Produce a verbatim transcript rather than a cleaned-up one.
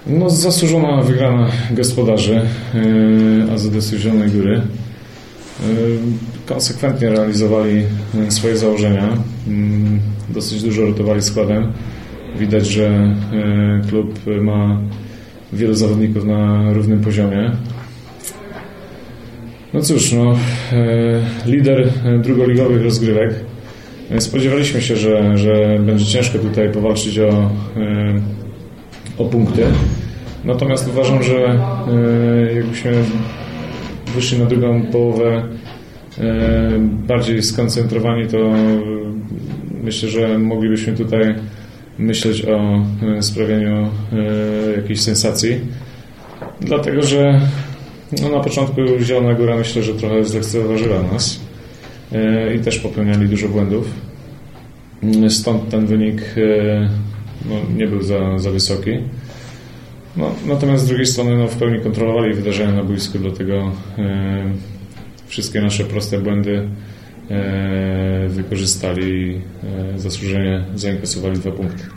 No, zasłużona wygrana gospodarzy A Z S-u Zielonej Góry. Konsekwentnie realizowali swoje założenia. Dosyć dużo rotowali składem. Widać, że klub ma wielu zawodników na równym poziomie. No cóż, no, lider drugoligowych rozgrywek. Spodziewaliśmy się, że, że będzie ciężko tutaj powalczyć o, o punkty. Natomiast uważam, że jakbyśmy wyszli na drugą połowę bardziej skoncentrowani, to myślę, że moglibyśmy tutaj myśleć o sprawieniu jakiejś sensacji. Dlatego, że no, na początku Zielona Góra myślę, że trochę zlekceważyła nas i też popełniali dużo błędów. Stąd ten wynik no, nie był za, za wysoki. No, natomiast z drugiej strony no, w pełni kontrolowali wydarzenia na boisku, dlatego e, wszystkie nasze proste błędy e, wykorzystali i e, zasłużenie zainkasowali dwa punkty.